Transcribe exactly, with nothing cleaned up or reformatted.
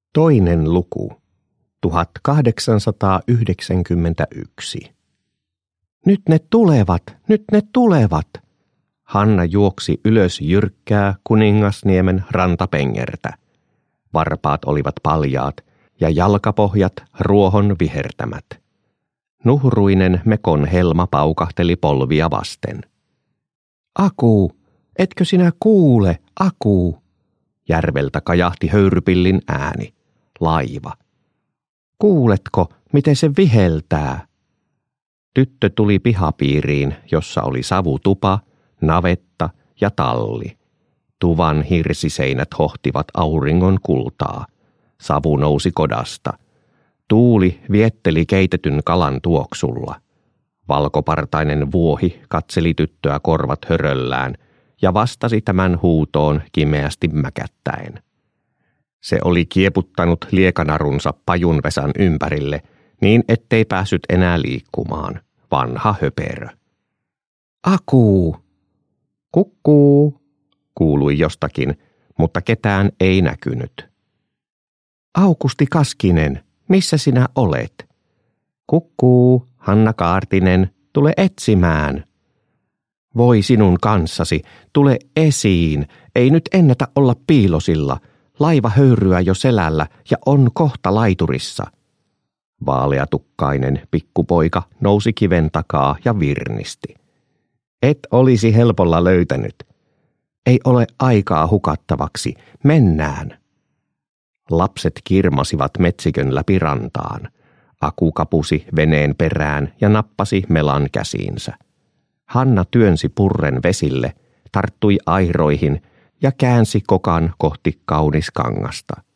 Toinen luku, tuhatkahdeksansataayhdeksänkymmentäyksi. Nyt ne tulevat, nyt ne tulevat. Hanna juoksi ylös jyrkkää Kuningasniemen rantapengertä. Varpaat olivat paljaat ja jalkapohjat ruohon vihertämät. Nuhruinen mekon helma paukahteli polvia vasten. Aku, etkö sinä kuule, Aku? Järveltä kajahti höyrypillin ääni. Laiva. Kuuletko, miten se viheltää? Tyttö tuli pihapiiriin, jossa oli savutupa, navetta ja talli. Tuvan hirsiseinät hohtivat auringon kultaa. Savu nousi kodasta. Tuuli vietteli keitetyn kalan tuoksulla. Valkopartainen vuohi katseli tyttöä korvat höröllään ja vastasi tämän huutoon kimeästi mäkättäen. Se oli kieputtanut liekanarunsa pajunvesän ympärille niin, ettei päässyt enää liikkumaan. Vanha höperö. Aku! Kukkuu! Kuului jostakin, mutta ketään ei näkynyt. Aukusti Kaskinen, missä sinä olet? Kukkuu, Hanna Kaartinen, tule etsimään. Voi sinun kanssasi, tule esiin, ei nyt ennätä olla piilosilla. Laiva höyryä jo selällä ja on kohta laiturissa. Vaaleatukkainen pikkupoika nousi kiven takaa ja virnisti. Et olisi helpolla löytänyt. Ei ole aikaa hukattavaksi, mennään. Lapset kirmasivat metsikön läpi rantaan. Aku kapusi veneen perään ja nappasi melan käsiinsä. Hanna työnsi purren vesille, tarttui airoihin ja käänsi kokan kohti Kauniskangasta.